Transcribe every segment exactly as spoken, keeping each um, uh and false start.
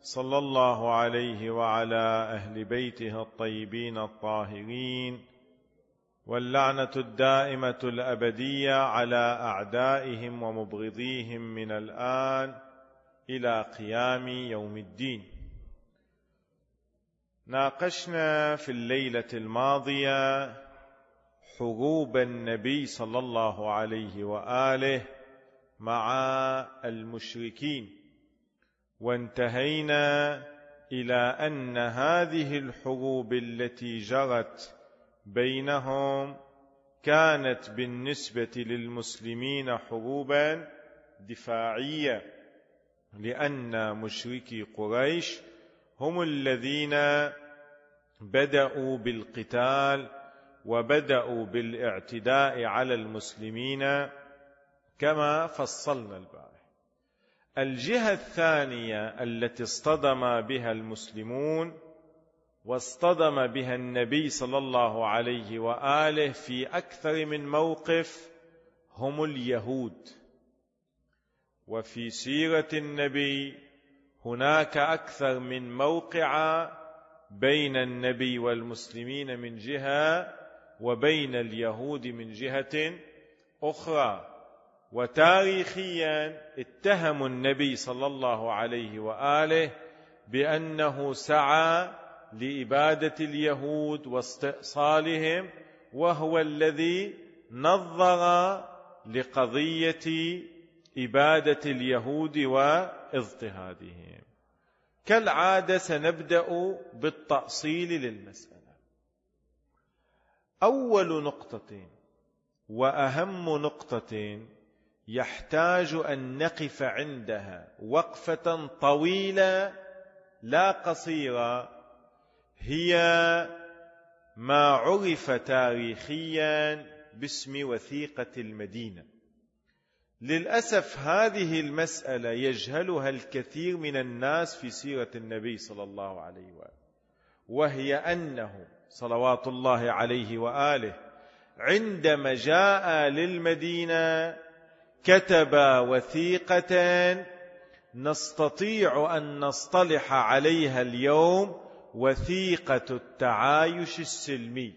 صلى الله عليه وعلى أهل بيته الطيبين الطاهرين، واللعنة الدائمة الأبدية على أعدائهم ومبغضيهم من الآن إلى قيام يوم الدين. ناقشنا في الليلة الماضية حروب النبي صلى الله عليه وآله مع المشركين، وانتهينا إلى أن هذه الحروب التي جرت بينهم كانت بالنسبة للمسلمين حروبا دفاعية، لأن مشركي قريش هم الذين بدأوا بالقتال وبدأوا بالاعتداء على المسلمين كما فصلنا البارح. الجهة الثانية التي اصطدم بها المسلمون واصطدم بها النبي صلى الله عليه وآله في أكثر من موقف هم اليهود. وفي سيرة النبي هناك أكثر من موقع بين النبي والمسلمين من جهة، وبين اليهود من جهة أخرى. وتاريخيا اتهموا النبي صلى الله عليه وآله بأنه سعى لإبادة اليهود واستئصالهم، وهو الذي نظر لقضية إبادة اليهود واضطهادهم. كالعادة سنبدأ بالتأصيل للمسألة. أول نقطة وأهم نقطة يحتاج أن نقف عندها وقفة طويلة لا قصيرة هي ما عرف تاريخيا باسم وثيقة المدينة. للأسف هذه المسألة يجهلها الكثير من الناس في سيرة النبي صلى الله عليه وآله، وهي أنه صلوات الله عليه وآله عندما جاء للمدينة كتب وثيقة نستطيع أن نصطلح عليها اليوم وثيقة التعايش السلمي.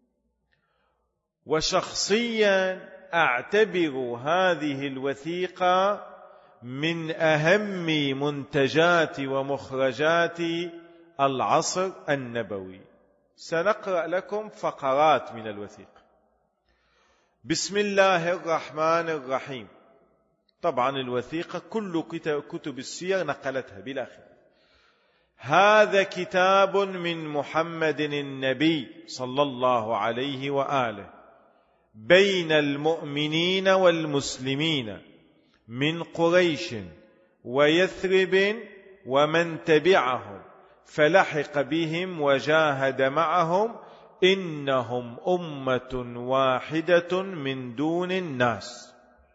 وشخصيا أعتبر هذه الوثيقة من أهم منتجات ومخرجات العصر النبوي. سنقرأ لكم فقرات من الوثيقة. بسم الله الرحمن الرحيم. طبعا الوثيقة كل كتب السير نقلتها بلا خلاف. هذا كتاب من محمد النبي صلى الله عليه وآله بين المؤمنين والمسلمين من قريش ويثرب ومن تبعهم فلحق بهم وجاهد معهم، إنهم أمة واحدة من دون الناس.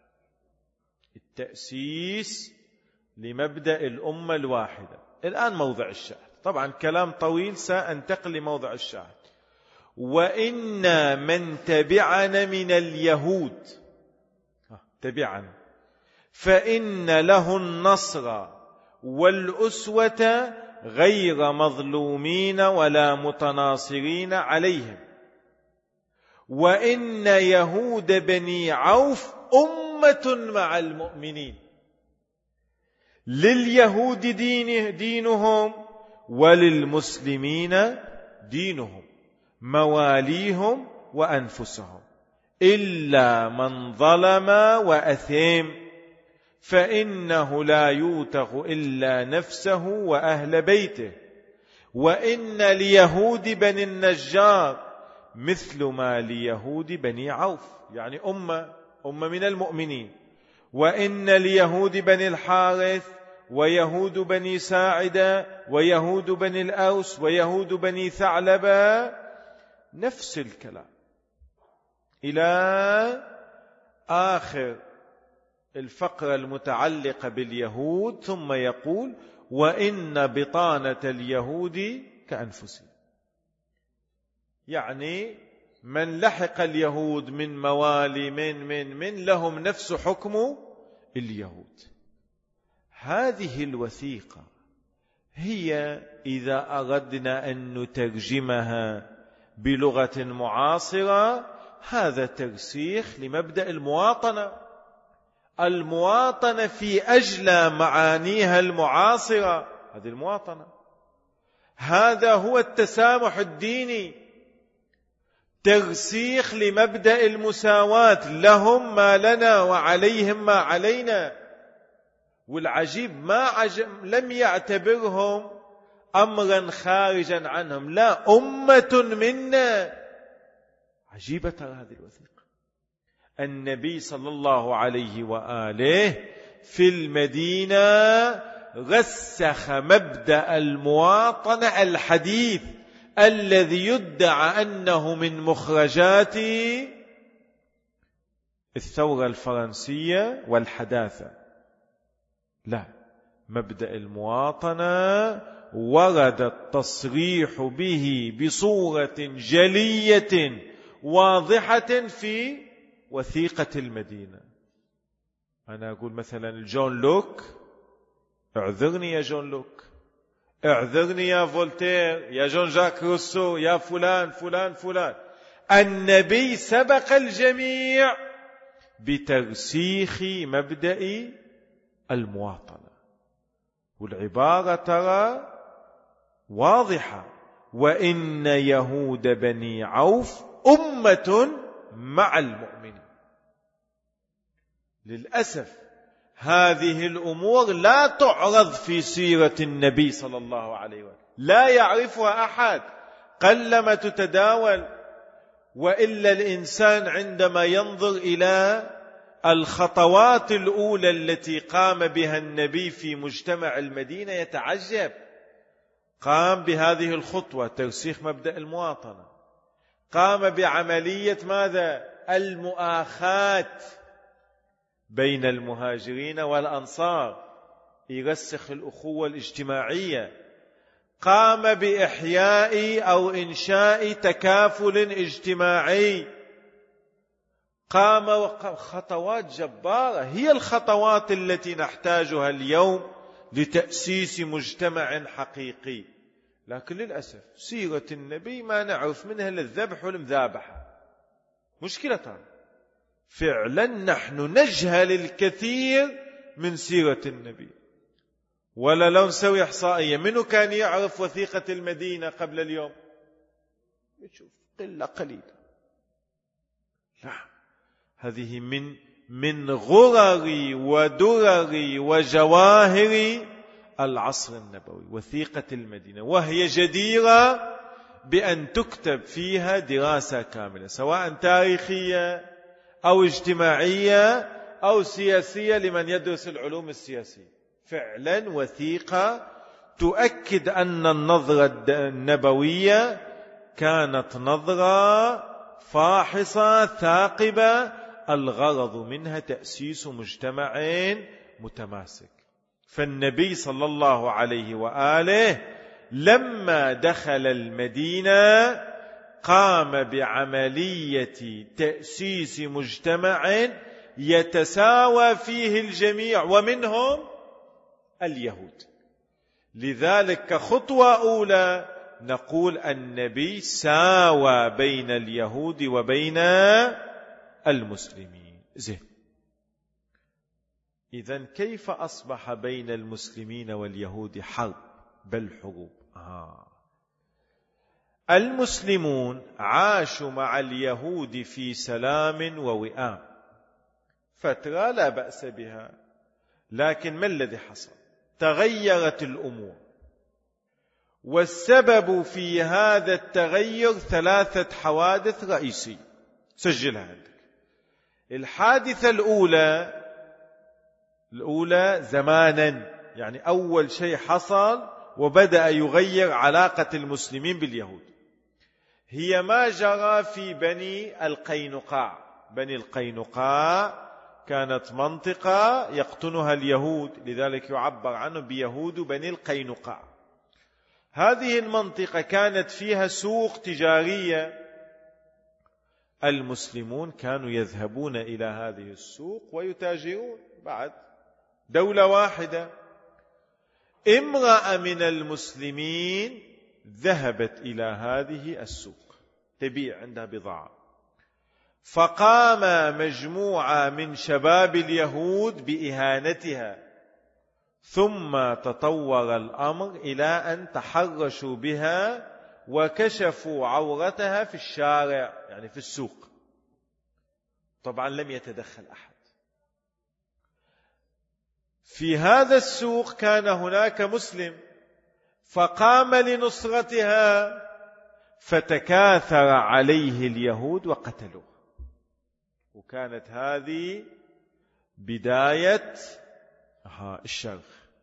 التأسيس لمبدأ الأمة الواحدة. الآن موضع الشاهد، طبعا كلام طويل سأنتقل لموضع الشاهد. وإن من تبعنا من اليهود تبعنا فإن له النصر والأسوة غير مظلومين ولا متناصرين عليهم. وإن يهود بني عوف أمة مع المؤمنين. لليهود دينه دينهم وللمسلمين دينهم، مواليهم وأنفسهم، إلا من ظلم وأثم فإنه لا يوثق إلا نفسه وأهل بيته. وإن ليهود بني النجار مثل ما ليهود بني عوف، يعني أمة أمة من المؤمنين. وإن ليهود بني الحارث ويهود بني ساعدة ويهود بني الأوس ويهود بني ثعلبة نفس الكلام إلى آخر الفقرة المتعلقة باليهود. ثم يقول وإن بطانة اليهود كأنفسهم، يعني من لحق اليهود من موالي من من من لهم نفس حكم اليهود. هذه الوثيقة هي إذا أردنا أن نترجمها بلغة معاصرة هذا ترسيخ لمبدأ المواطنة. المواطنة في أجلى معانيها المعاصرة، هذه المواطنة. هذا هو التسامح الديني، ترسيخ لمبدأ المساواة، لهم ما لنا وعليهم ما علينا. والعجيب ما عجب لم يعتبرهم أمرا خارجا عنهم، لا، أمة منا. عجيبة ترى هذه الوثيقة. النبي صلى الله عليه وآله في المدينة رسخ مبدأ المواطنة الحديث الذي يدعى أنه من مخرجات الثورة الفرنسية والحداثة. لا، مبدأ المواطنة ورد التصريح به بصورة جلية واضحة في وثيقة المدينة. أنا أقول مثلا جون لوك، اعذرني يا جون لوك، اعذرني يا فولتير، يا جون جاك روسو، يا فلان فلان فلان، النبي سبق الجميع بترسيخ مبدأ المواطنة. والعبارة ترى واضحة: وإن يهود بني عوف أمة مع المؤمنين. للأسف هذه الأمور لا تعرض في سيرة النبي صلى الله عليه وسلم، لا يعرفها أحد، قلما تتداول. وإلا الإنسان عندما ينظر إلى الخطوات الأولى التي قام بها النبي في مجتمع المدينة يتعجب. قام بهذه الخطوة، ترسيخ مبدأ المواطنة. قام بعملية ماذا؟ المؤاخاة بين المهاجرين والأنصار، يرسخ الأخوة الاجتماعية. قام بإحياء أو إنشاء تكافل اجتماعي. قام خطوات جبارة، هي الخطوات التي نحتاجها اليوم لتأسيس مجتمع حقيقي. لكن للأسف سيرة النبي ما نعرف منها الذبح والمذابحة. مشكلة فعلا، نحن نجهل الكثير من سيرة النبي. ولا لو نسوي إحصائية، منو كان يعرف وثيقة المدينة قبل اليوم؟ يشوف قلة قليلة. لا، هذه من من غرر ودرر وجواهر العصر النبوي، وثيقة المدينة، وهي جديرة بأن تكتب فيها دراسة كاملة، سواء تاريخية أو اجتماعية أو سياسية لمن يدرس العلوم السياسية. فعلا وثيقة تؤكد أن النظرة النبوية كانت نظرة فاحصة ثاقبة، الغرض منها تأسيس مجتمع متماسك. فالنبي صلى الله عليه وآله لما دخل المدينة قام بعملية تأسيس مجتمع يتساوى فيه الجميع ومنهم اليهود. لذلك كخطوة أولى نقول النبي ساوى بين اليهود وبين المسلمين. زين، إذن كيف أصبح بين المسلمين واليهود حرب بل حروب؟ آه. المسلمون عاشوا مع اليهود في سلام ووئام فترة لا بأس بها، لكن ما الذي حصل؟ تغيرت الأمور، والسبب في هذا التغير ثلاثة حوادث رئيسية سجلها عندك. الحادثة الأولى الأولى زمانا، يعني أول شيء حصل وبدأ يغير علاقة المسلمين باليهود، هي ما جرى في بني القينقاع. بني القينقاع كانت منطقة يقطنها اليهود، لذلك يعبر عنه بيهود بني القينقاع. هذه المنطقة كانت فيها سوق تجارية، المسلمون كانوا يذهبون إلى هذه السوق ويتاجرون، بعد دولة واحدة. امرأة من المسلمين ذهبت إلى هذه السوق تبيع عندها بضاعة، فقام مجموعة من شباب اليهود بإهانتها، ثم تطور الأمر إلى أن تحرشوا بها وكشفوا عورتها في الشارع، يعني في السوق. طبعا لم يتدخل أحد. في هذا السوق كان هناك مسلم فقام لنصرتها، فتكاثر عليه اليهود وقتلوه. وكانت هذه بداية الشر.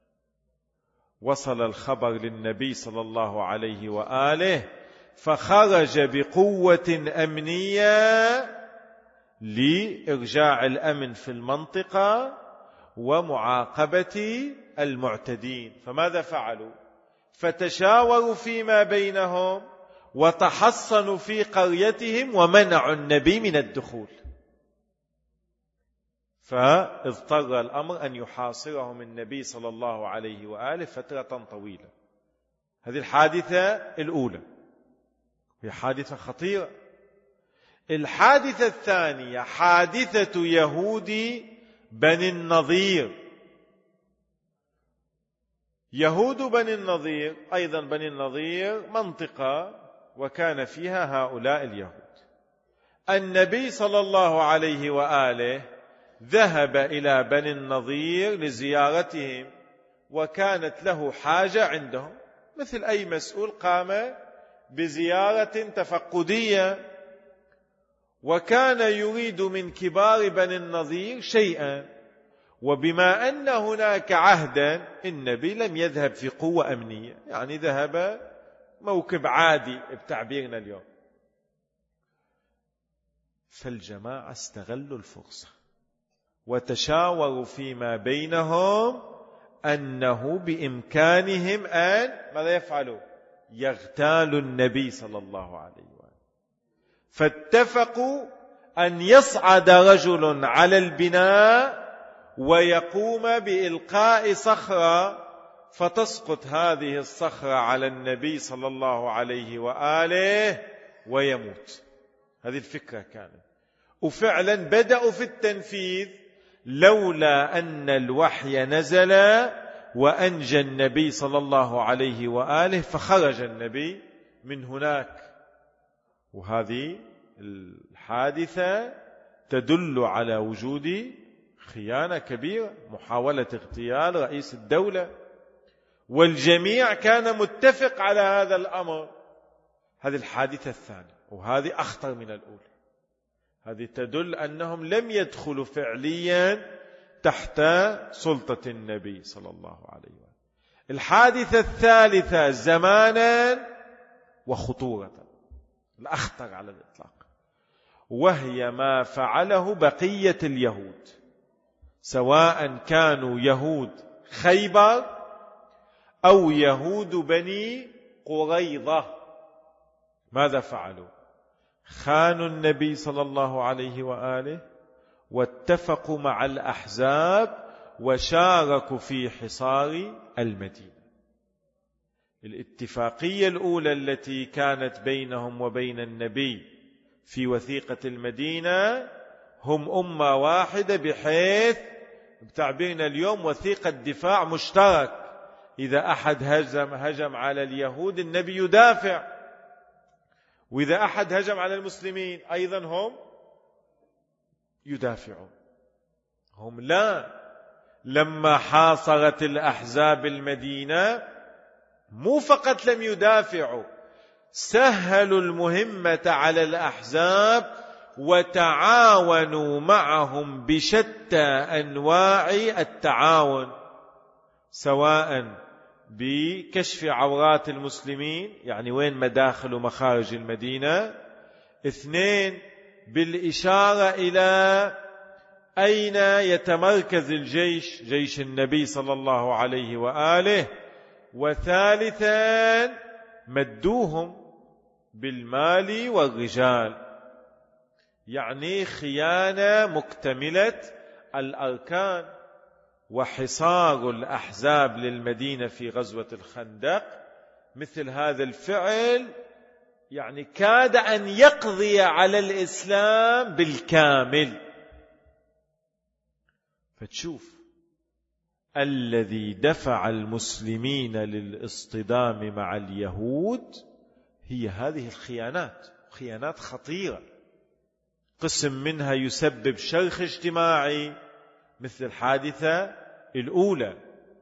وصل الخبر للنبي صلى الله عليه وآله، فخرج بقوة أمنية لإرجاع الأمن في المنطقة ومعاقبة المعتدين. فماذا فعلوا؟ فتشاوروا فيما بينهم وتحصنوا في قريتهم ومنعوا النبي من الدخول، فاضطر الأمر أن يحاصرهم النبي صلى الله عليه وآله فترة طويلة. هذه الحادثة الأولى، هي حادثة خطيرة. الحادثة الثانية حادثة يهود بني النضير. يهود بني النضير أيضا بني النضير منطقة وكان فيها هؤلاء اليهود. النبي صلى الله عليه وآله ذهب إلى بني النضير لزيارتهم، وكانت له حاجة عندهم مثل أي مسؤول قام بزيارة تفقدية، وكان يريد من كبار بني النضير شيئا. وبما أن هناك عهدا، النبي لم يذهب في قوة أمنية، يعني ذهب موكب عادي بتعبيرنا اليوم. فالجماعة استغلوا الفرصة وتشاوروا فيما بينهم أنه بإمكانهم أن ماذا يفعلوا؟ يغتالوا النبي صلى الله عليه وسلم. فاتفقوا أن يصعد رجل على البناء ويقوم بإلقاء صخرة، فتسقط هذه الصخرة على النبي صلى الله عليه وآله ويموت. هذه الفكرة كانت، وفعلا بدأوا في التنفيذ، لولا أن الوحي نزل وأنجى النبي صلى الله عليه وآله، فخرج النبي من هناك. وهذه الحادثة تدل على وجود خيانة كبيرة، محاولة اغتيال رئيس الدولة، والجميع كان متفق على هذا الأمر. هذه الحادثة الثانية، وهذه أخطر من الأولى. هذه تدل أنهم لم يدخلوا فعليا تحت سلطة النبي صلى الله عليه وسلم. الحادثة الثالثة زمانا وخطورة، الأخطر على الإطلاق، وهي ما فعله بقية اليهود، سواء كانوا يهود خيبر أو يهود بني قريظة. ماذا فعلوا؟ خانوا النبي صلى الله عليه وآله، واتفقوا مع الأحزاب وشاركوا في حصار المدينة. الاتفاقية الأولى التي كانت بينهم وبين النبي في وثيقة المدينة، هم أمة واحدة، بحيث بتعبيرنا اليوم وثيقة دفاع مشترك. إذا أحد هجم, هجم على اليهود النبي يدافع، وإذا أحد هجم على المسلمين أيضا هم يدافعون. هم لا، لما حاصرت الأحزاب المدينة مو فقط لم يدافعوا، سهلوا المهمة على الأحزاب وتعاونوا معهم بشتى أنواع التعاون، سواء بكشف عورات المسلمين، يعني وين مداخل ومخارج المدينة، اثنين بالإشارة إلى أين يتمركز الجيش، جيش النبي صلى الله عليه وآله، وثالثا مدوهم بالمال والرجال، يعني خيانة مكتملة الأركان. وحصار الأحزاب للمدينة في غزوة الخندق، مثل هذا الفعل يعني كاد أن يقضي على الإسلام بالكامل. فتشوف الذي دفع المسلمين للاصطدام مع اليهود هي هذه الخيانات، خيانات خطيرة. قسم منها يسبب شرخ اجتماعي مثل الحادثة الأولى،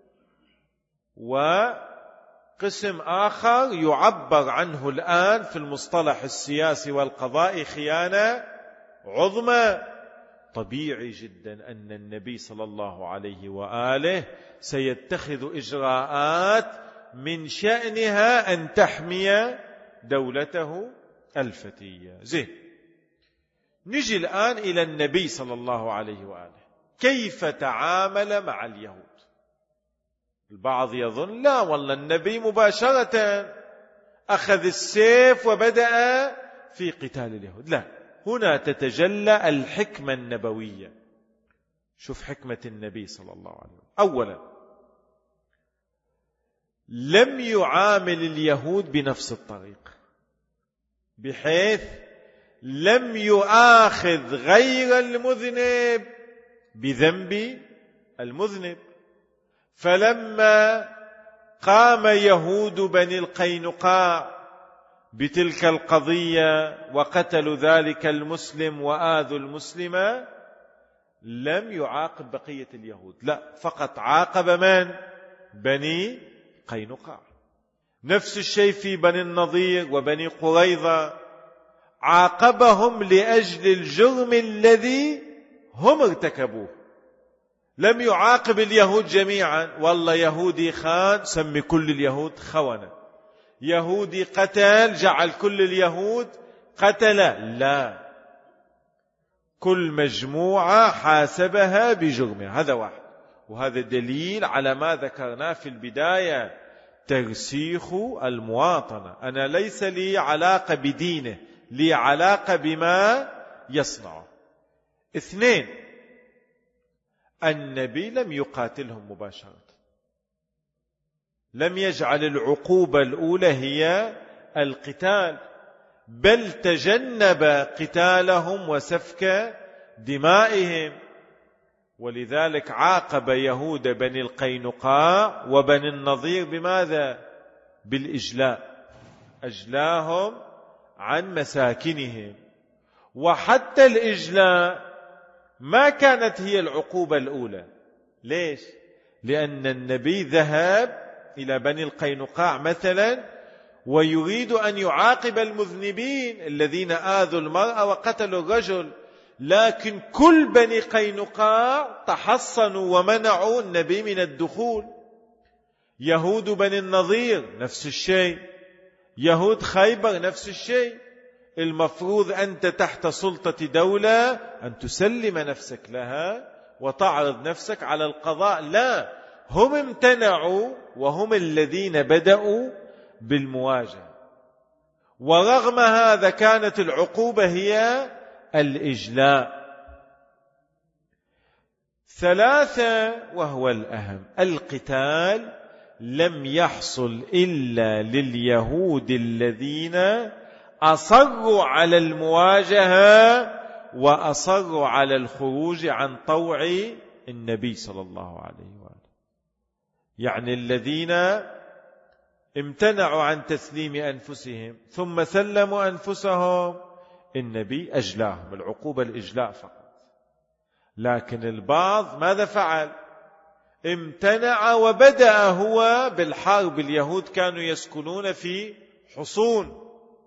وقسم آخر يعبر عنه الآن في المصطلح السياسي والقضائي خيانة عظمى. طبيعي جدا أن النبي صلى الله عليه وآله سيتخذ إجراءات من شأنها أن تحمي دولته الفتية. زين، نجي الآن إلى النبي صلى الله عليه وآله، كيف تعامل مع اليهود؟ البعض يظن لا والله النبي مباشرة أخذ السيف وبدأ في قتال اليهود. لا، هنا تتجلى الحكمة النبوية. شوف حكمة النبي صلى الله عليه وسلم. أولا، لم يعامل اليهود بنفس الطريقة، بحيث لم يؤاخذ غير المذنب بذنب المذنب. فلما قام يهود بني القينقاع بتلك القضية وقتلوا ذلك المسلم وآذوا المسلم، لم يعاقب بقية اليهود، لا، فقط عاقب من؟ بني قينقاع. نفس الشيء في بني النضير وبني قريظة، عاقبهم لأجل الجرم الذي هم ارتكبوه. لم يعاقب اليهود جميعا، والله يهودي خان سمي كل اليهود خونة، يهودي قتل جعل كل اليهود قتلة، لا، كل مجموعة حاسبها بجرمها. هذا واحد، وهذا دليل على ما ذكرناه في البداية، ترسيخ المواطنة. أنا ليس لي علاقة بدينه، لي علاقة بما يصنعه. اثنين، النبي لم يقاتلهم مباشرة، لم يجعل العقوبة الأولى هي القتال، بل تجنب قتالهم وسفك دمائهم. ولذلك عاقب يهود بني القينقاع وبني النضير بماذا؟ بالإجلاء، أجلاهم عن مساكنهم. وحتى الإجلاء ما كانت هي العقوبة الأولى. ليش؟ لأن النبي ذهب إلى بني القينقاع مثلا ويريد أن يعاقب المذنبين الذين آذوا المرأة وقتلوا الرجل، لكن كل بني قينقاع تحصنوا ومنعوا النبي من الدخول. يهود بني النضير نفس الشيء، يهود خيبر نفس الشيء. المفروض أنت تحت سلطة دولة أن تسلم نفسك لها وتعرض نفسك على القضاء، لا، هم امتنعوا وهم الذين بدأوا بالمواجهة. ورغم هذا كانت العقوبة هي الإجلاء. ثلاثة، وهو الأهم، القتال لم يحصل إلا لليهود الذين أصروا على المواجهة وأصروا على الخروج عن طوع النبي صلى الله عليه وآله. يعني الذين امتنعوا عن تسليم أنفسهم ثم سلموا أنفسهم، النبي أجلاهم، العقوبة الإجلاء فقط. لكن البعض ماذا فعل؟ امتنع وبدأ هو بالحرب. اليهود كانوا يسكنون في حصون،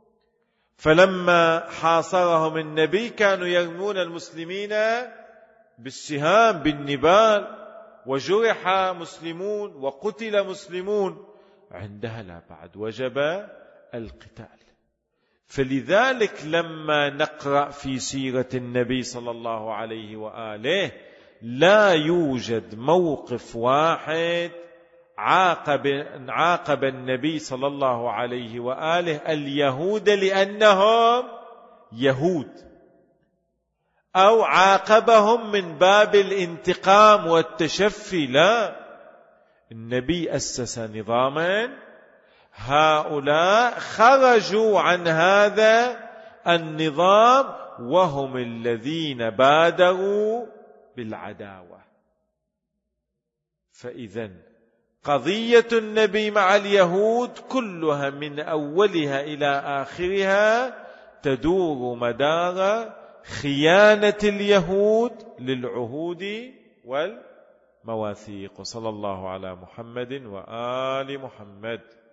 فلما حاصرهم النبي كانوا يرمون المسلمين بالسهام بالنبال، وجرح مسلمون وقتل مسلمون. عندها لا، بعد وجب القتال. فلذلك لما نقرأ في سيرة النبي صلى الله عليه وآله لا يوجد موقف واحد عاقب, عاقب النبي صلى الله عليه وآله اليهود لأنهم يهود، أو عاقبهم من باب الانتقام والتشفي، لا، النبي أسس نظاما هؤلاء خرجوا عن هذا النظام وهم الذين بادروا بالعداوة. فإذن قضية النبي مع اليهود كلها من أولها إلى آخرها تدور مدار خيانة اليهود للعهود والمواثيق. وصلى الله على محمد وآل محمد.